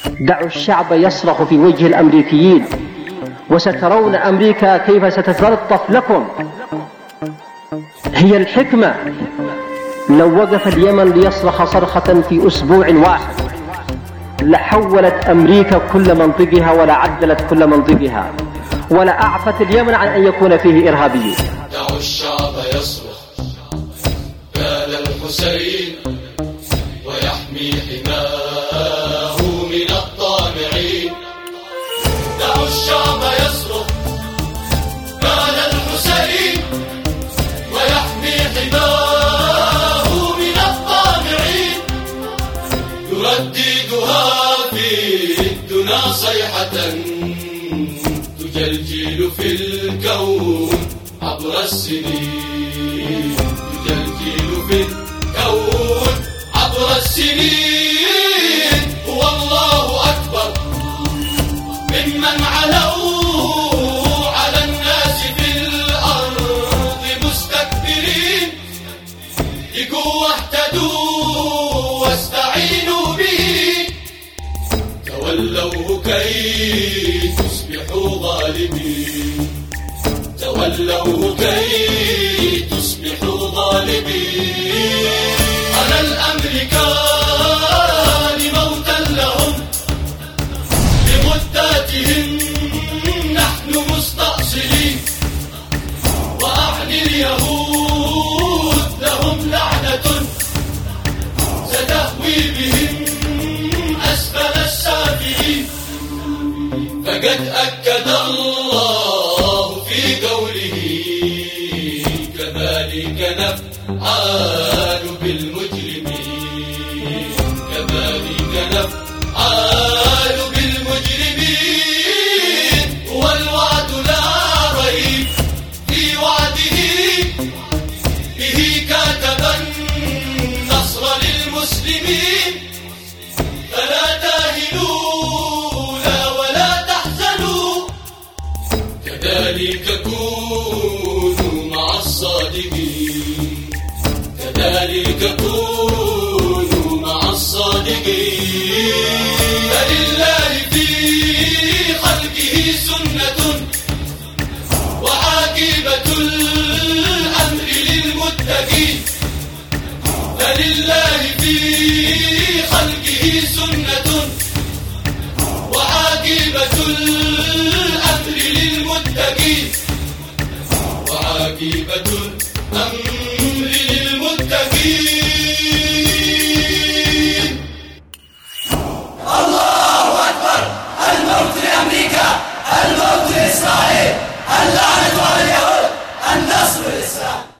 دعوا الشعب يصرخ في وجه الأمريكيين وسترون أمريكا كيف ستتلطف لكم. هي الحكمة. لو وقف اليمن ليصرخ صرخة في أسبوع واحد لحولت أمريكا كل منطقها ولا عدلت كل منطقها ولا أعفت اليمن عن أن يكون فيه إرهابيين. دعوا الشعب يصرخ قال الحسين ويحمي حماه من الطامعين. دعوا الشعب يصرخ قال الحسين ويحمي حماه من الطامعين. يرددها في الدنا صيحة تجلجل في الكون عبر السنين. تجلجل في الكون عبر السنين. هو الله أكبر ممن علوا على الناس في الأرض مستكبرين. لقوا واهتدوا واستعينوا به. تولوا كي تصبحوا ظالمين. تولوا كي تصبحوا ظالمين. على الأمريكان موتا لهم لمدتهم نحن مستأصلين. وأعني اليهود لهم لعنة ستهوي بهم أسفل السافلين. فقد أكد الله في قوله كذلك نفعل بالمجرمين. كذلك نفعل بالمجرمين. هو الوعد لا ريب في وعده به كاتب النصر للمسلمين. فلا تاهنوا لا ولا تحزنوا. كذلك كونوا مع الصادقين. كذلك كونوا مع الصادقين. فلله في خلقه سنة وعاقبة الأمر للمتقين. فلله في خلقه سنة وعاقبة الأمر للمتقين. وعاقبة الأمر للمتقين. الله أكبر. الموت لأمريكا. الموت لإسرائيل. اللعنة على اليهود. النصر لإسرائيل.